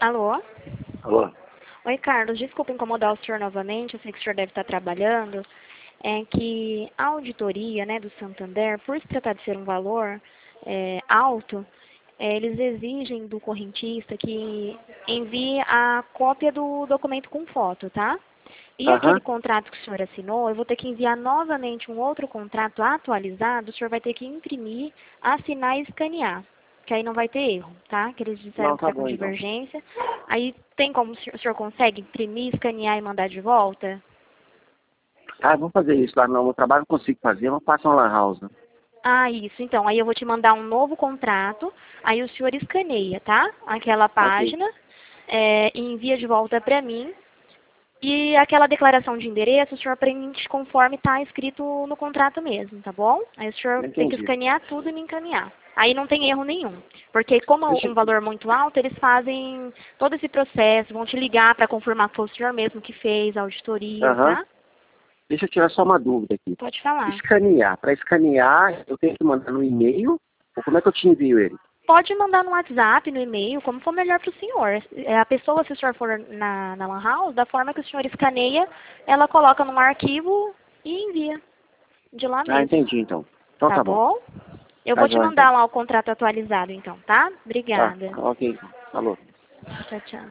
Alô? Alô? Oi, Carlos. Desculpa incomodar o senhor novamente. Eu sei que o senhor deve estar trabalhando. É que a auditoria, né, do Santander, por se tratar de ser um valor alto, eles exigem do correntista que envie a cópia do documento com foto, tá? E aquele Aham. contrato que o senhor assinou, eu vou ter que enviar novamente um outro contrato atualizado. O senhor vai ter que imprimir, assinar e escanear, que aí não vai ter erro, tá? Que eles disseram Não, que tá está com bom então. divergência. Aí tem como o senhor consegue imprimir, escanear e mandar de volta? Ah, vou fazer isso lá no meu trabalho, eu consigo fazer, eu passo uma lan house. Ah, isso. Então, aí eu vou te mandar um novo contrato, aí o senhor escaneia, tá? Aquela Ok. página, e envia de volta para mim. E aquela declaração de endereço, o senhor preenche conforme está escrito no contrato mesmo, tá bom? Aí o senhor tem que Entendi. escanear tudo e me encaminhar. Aí não tem erro nenhum. Porque como é Deixa, um valor muito alto, eles fazem todo esse processo, vão te ligar para confirmar que foi o senhor mesmo que fez a auditoria, aham. tá? Deixa eu tirar só uma dúvida aqui. Pode falar. Escanear. Para escanear, eu tenho que mandar no e-mail? Ou como é que eu te envio ele? Pode mandar no WhatsApp, no e-mail, como for melhor para o senhor. A pessoa, se o senhor for na Lan House, da forma que o senhor escaneia, ela coloca num arquivo e envia de lá Ah, mesmo. entendi então. Então Tá tá bom. bom? Eu Tá vou te joia então. mandar lá o contrato atualizado, então, tá? Tá, Obrigada. ok então. Falou. Tchau, tchau.